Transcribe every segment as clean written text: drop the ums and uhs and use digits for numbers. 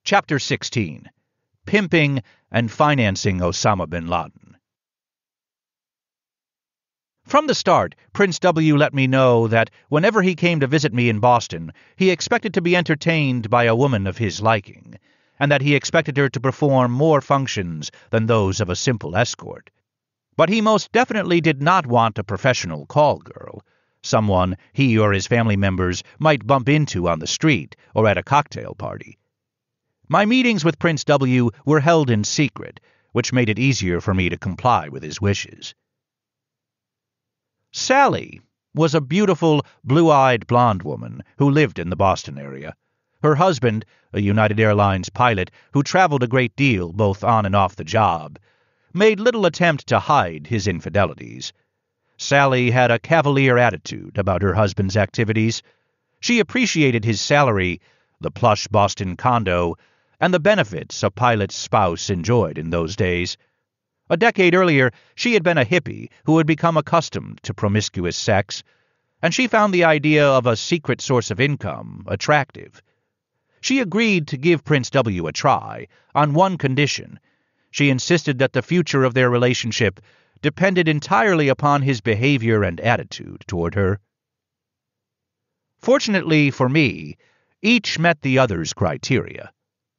Chapter 16. Pimping and Financing Osama bin Laden. From the start, Prince W. let me know that whenever he came to visit me in Boston, he expected to be entertained by a woman of his liking, and that he expected her to perform more functions than those of a simple escort. But he most definitely did not want a professional call girl, someone he or his family members might bump into on the street or at a cocktail party. My meetings with Prince W. were held in secret, which made it easier for me to comply with his wishes. Sally was a beautiful, blue-eyed blonde woman who lived in the Boston area. Her husband, a United Airlines pilot who traveled a great deal both on and off the job, made little attempt to hide his infidelities. Sally had a cavalier attitude about her husband's activities. She appreciated his salary, the plush Boston condo, and the benefits a pilot's spouse enjoyed in those days. A decade earlier, she had been a hippie who had become accustomed to promiscuous sex, and she found the idea of a secret source of income attractive. She agreed to give Prince W. a try, on one condition. She insisted that the future of their relationship depended entirely upon his behavior and attitude toward her. Fortunately for me, each met the other's criteria.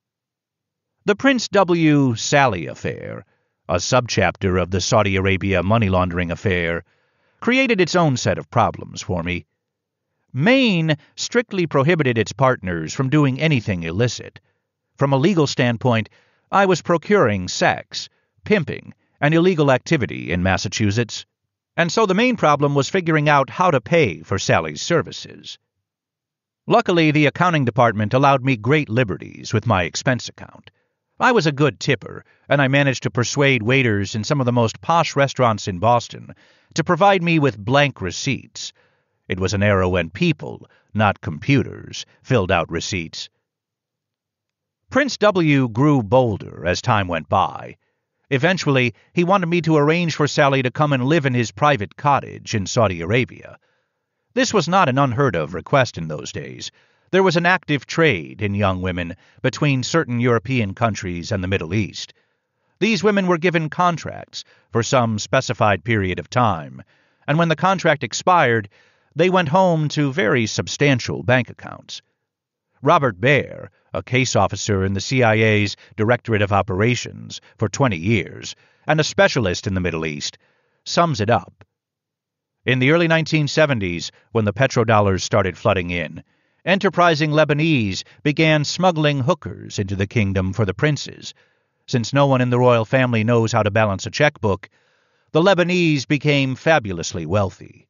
The Prince W.-Sally affair, a subchapter of the Saudi Arabia money laundering affair, created its own set of problems for me. Maine strictly prohibited its partners from doing anything illicit. From a legal standpoint, I was procuring sex, pimping, and illegal activity in Massachusetts, and so the main problem was figuring out how to pay for Sally's services. Luckily, the accounting department allowed me great liberties with my expense account. I was a good tipper, and I managed to persuade waiters in some of the most posh restaurants in Boston to provide me with blank receipts. It was an era when people, not computers, filled out receipts. Prince W. grew bolder as time went by. Eventually, he wanted me to arrange for Sally to come and live in his private cottage in Saudi Arabia. This was not an unheard-of request in those days. There was an active trade in young women between certain European countries and the Middle East. These women were given contracts for some specified period of time, and when the contract expired, they went home to very substantial bank accounts. Robert Baer, a case officer in the CIA's Directorate of Operations for 20 years, and a specialist in the Middle East, sums it up. In the early 1970s, when the petrodollars started flooding in, enterprising Lebanese began smuggling hookers into the kingdom for the princes. Since no one in the royal family knows how to balance a checkbook, the Lebanese became fabulously wealthy.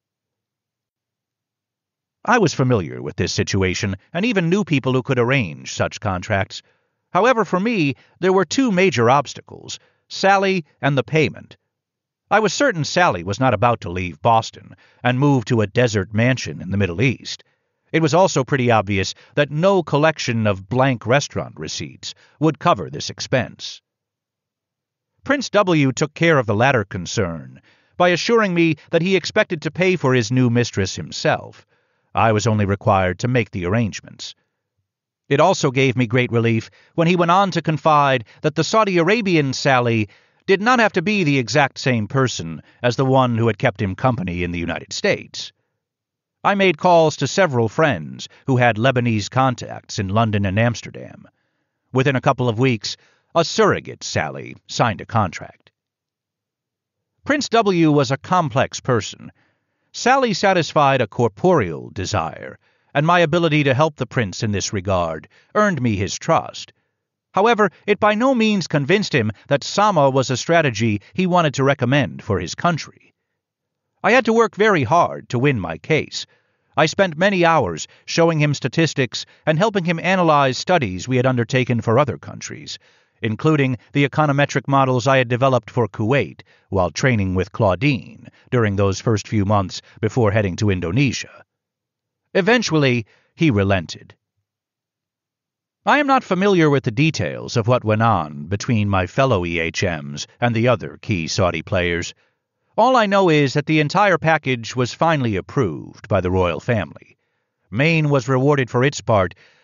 I was familiar with this situation and even knew people who could arrange such contracts. However, for me, there were two major obstacles, Sally and the payment. I was certain Sally was not about to leave Boston and move to a desert mansion in the Middle East. It was also pretty obvious that no collection of blank restaurant receipts would cover this expense. Prince W. took care of the latter concern by assuring me that he expected to pay for his new mistress himself. I was only required to make the arrangements. It also gave me great relief when he went on to confide that the Saudi Arabian Sally did not have to be the exact same person as the one who had kept him company in the United States. I made calls to several friends who had Lebanese contacts in London and Amsterdam. Within a couple of weeks, a surrogate Sally signed a contract. Prince W. was a complex person. Sally satisfied a corporeal desire, and my ability to help the prince in this regard earned me his trust. However, it by no means convinced him that Sama was a strategy he wanted to recommend for his country. I had to work very hard to win my case. I spent many hours showing him statistics and helping him analyze studies we had undertaken for other countries, including the econometric models I had developed for Kuwait while training with Claudine during those first few months before heading to Indonesia. Eventually, he relented. I am not familiar with the details of what went on between my fellow EHMs and the other key Saudi players. All I know is that the entire package was finally approved by the royal family. Maine was rewarded for its part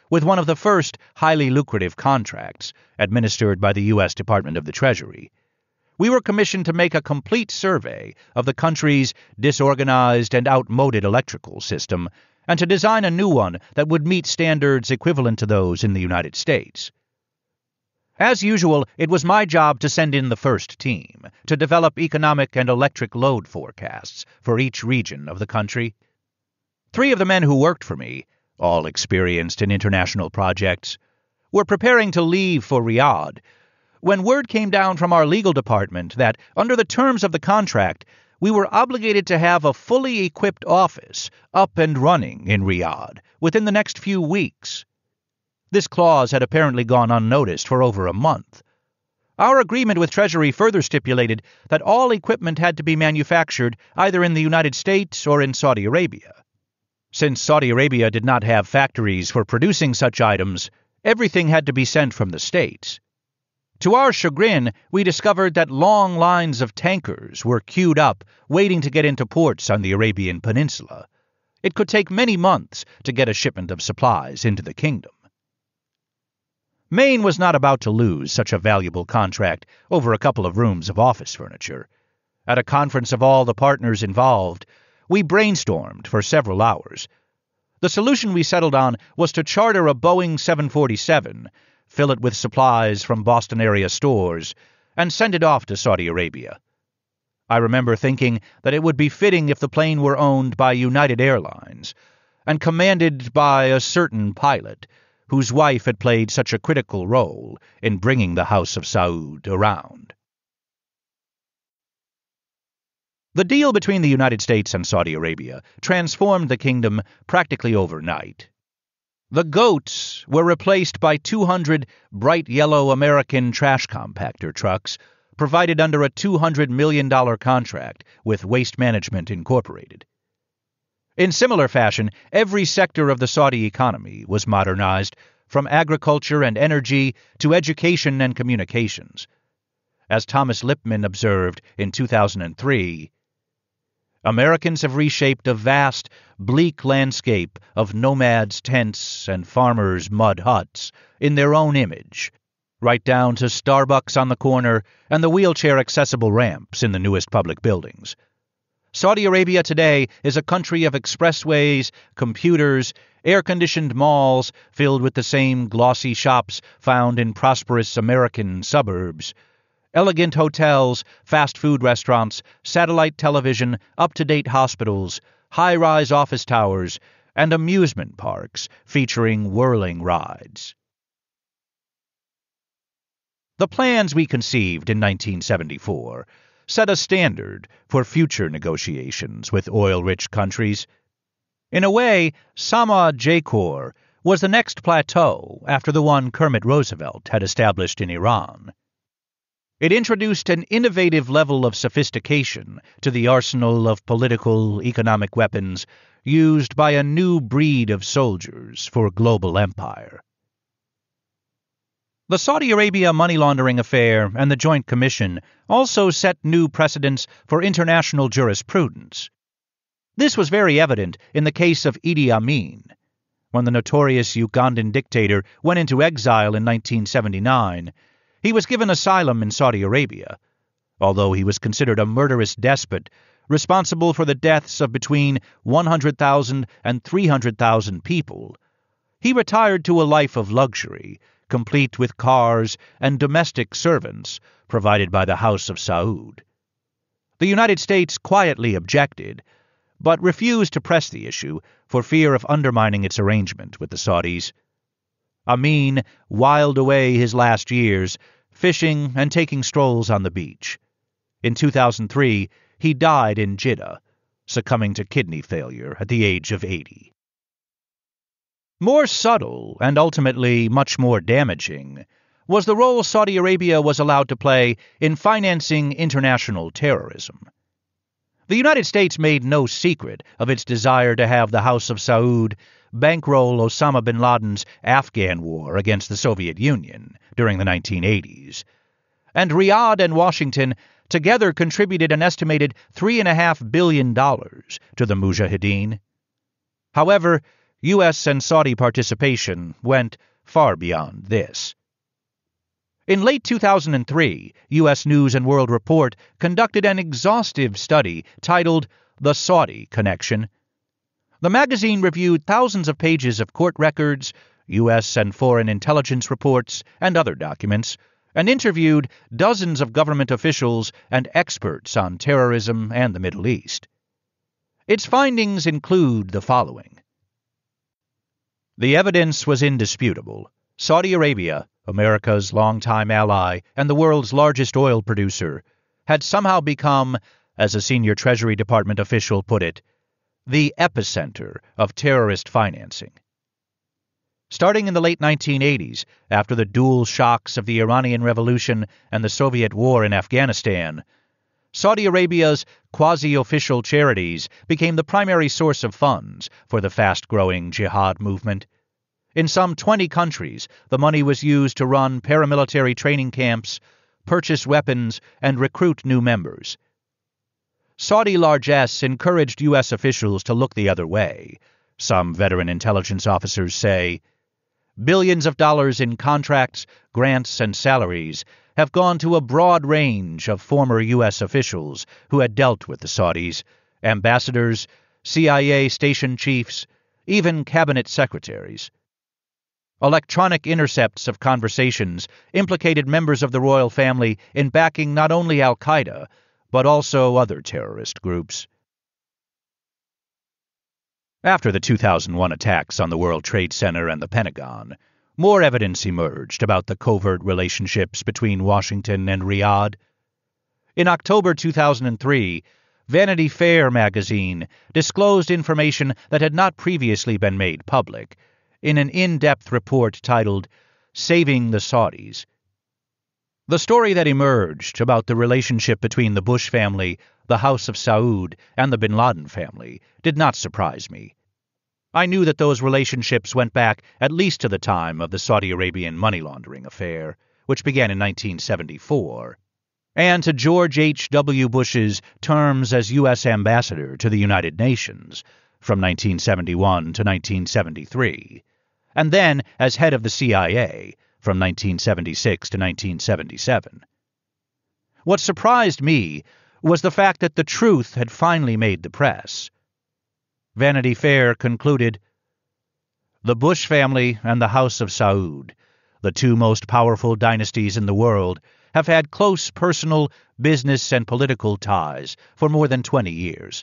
with one of the first highly lucrative contracts administered by the U.S. Department of the Treasury. We were commissioned to make a complete survey of the country's disorganized and outmoded electrical system and to design a new one that would meet standards equivalent to those in the United States. As usual, it was my job to send in the first team to develop economic and electric load forecasts for each region of the country. 3 of the men who worked for me, all experienced in international projects, were preparing to leave for Riyadh when word came down from our legal department that, under the terms of the contract, we were obligated to have a fully equipped office up and running in Riyadh within the next few weeks. This clause had apparently gone unnoticed for over a month. Our agreement with Treasury further stipulated that all equipment had to be manufactured either in the United States or in Saudi Arabia. Since Saudi Arabia did not have factories for producing such items, everything had to be sent from the States. To our chagrin, we discovered that long lines of tankers were queued up, waiting to get into ports on the Arabian Peninsula. It could take many months to get a shipment of supplies into the kingdom. Maine was not about to lose such a valuable contract over a couple of rooms of office furniture. At a conference of all the partners involved, we brainstormed for several hours. The solution we settled on was to charter a Boeing 747, fill it with supplies from Boston-area stores, and send it off to Saudi Arabia. I remember thinking that it would be fitting if the plane were owned by United Airlines and commanded by a certain pilot whose wife had played such a critical role in bringing the House of Saud around. The deal between the United States and Saudi Arabia transformed the kingdom practically overnight. The goats were replaced by 200 bright yellow American trash compactor trucks provided under a $200 million contract with Waste Management Incorporated. In similar fashion, every sector of the Saudi economy was modernized, from agriculture and energy to education and communications. As Thomas Lipman observed in 2003, Americans have reshaped a vast, bleak landscape of nomads' tents and farmers' mud huts in their own image, right down to Starbucks on the corner and the wheelchair-accessible ramps in the newest public buildings. Saudi Arabia today is a country of expressways, computers, air-conditioned malls filled with the same glossy shops found in prosperous American suburbs, elegant hotels, fast food restaurants, satellite television, up-to-date hospitals, high-rise office towers, and amusement parks featuring whirling rides. The plans we conceived in 1974 set a standard for future negotiations with oil-rich countries. In a way, Sama J-Corps was the next plateau after the one Kermit Roosevelt had established in Iran. It introduced an innovative level of sophistication to the arsenal of political, economic weapons used by a new breed of soldiers for global empire. The Saudi Arabia money laundering affair and the Joint Commission also set new precedents for international jurisprudence. This was very evident in the case of Idi Amin. When the notorious Ugandan dictator went into exile in 1979, he was given asylum in Saudi Arabia, although he was considered a murderous despot responsible for the deaths of between 100,000 and 300,000 people. He retired to a life of luxury, complete with cars and domestic servants provided by the House of Saud. The United States quietly objected, but refused to press the issue for fear of undermining its arrangement with the Saudis. Amin whiled away his last years, fishing and taking strolls on the beach. In 2003, he died in Jeddah, succumbing to kidney failure at the age of 80. More subtle, and ultimately much more damaging, was the role Saudi Arabia was allowed to play in financing international terrorism. The United States made no secret of its desire to have the House of Saud bankroll Osama bin Laden's Afghan war against the Soviet Union during the 1980s, and Riyadh and Washington together contributed an estimated $3.5 billion to the Mujahideen. However, U.S. and Saudi participation went far beyond this. In late 2003, U.S. News & World Report conducted an exhaustive study titled The Saudi Connection. The magazine reviewed thousands of pages of court records, U.S. and foreign intelligence reports, and other documents, and interviewed dozens of government officials and experts on terrorism and the Middle East. Its findings include the following. The evidence was indisputable. Saudi Arabia, America's longtime ally and the world's largest oil producer, had somehow become, as a senior Treasury Department official put it, the epicenter of terrorist financing. Starting in the late 1980s, after the dual shocks of the Iranian Revolution and the Soviet war in Afghanistan, Saudi Arabia's quasi-official charities became the primary source of funds for the fast-growing jihad movement. In some 20 countries, the money was used to run paramilitary training camps, purchase weapons, and recruit new members. Saudi largesse encouraged U.S. officials to look the other way. Some veteran intelligence officers say, billions of dollars in contracts, grants, and salaries have gone to a broad range of former U.S. officials who had dealt with the Saudis, ambassadors, CIA station chiefs, even cabinet secretaries. Electronic intercepts of conversations implicated members of the royal family in backing not only al-Qaeda, but also other terrorist groups. After the 2001 attacks on the World Trade Center and the Pentagon, more evidence emerged about the covert relationships between Washington and Riyadh. In October 2003, Vanity Fair magazine disclosed information that had not previously been made public, in an in-depth report titled Saving the Saudis. The story that emerged about the relationship between the Bush family, the House of Saud, and the bin Laden family did not surprise me. I knew that those relationships went back at least to the time of the Saudi Arabian money laundering affair, which began in 1974, and to George H.W. Bush's terms as U.S. ambassador to the United Nations from 1971 to 1973. And then as head of the CIA from 1976 to 1977. What surprised me was the fact that the truth had finally made the press. Vanity Fair concluded, the Bush family and the House of Saud, the two most powerful dynasties in the world, have had close personal, business, and political ties for more than 20 years.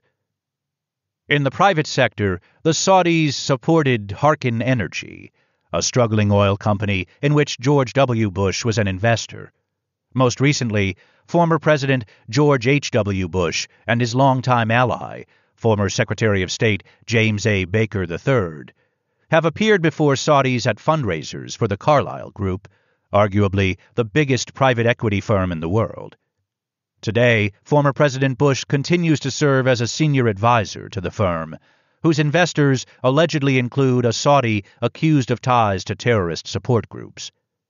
In the private sector, the Saudis supported Harkin Energy, a struggling oil company in which George W. Bush was an investor. Most recently, former President George H.W. Bush and his longtime ally, former Secretary of State James A. Baker III, have appeared before Saudis at fundraisers for the Carlyle Group, arguably the biggest private equity firm in the world. Today, former President Bush continues to serve as a senior advisor to the firm, whose investors allegedly include a Saudi accused of ties to terrorist support groups.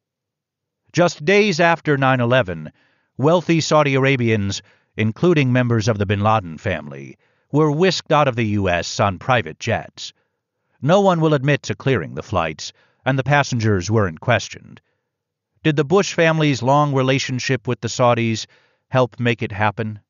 Just days after 9/11, wealthy Saudi Arabians, including members of the bin Laden family, were whisked out of the U.S. on private jets. No one will admit to clearing the flights, and the passengers weren't questioned. Did the Bush family's long relationship with the Saudis help make it happen?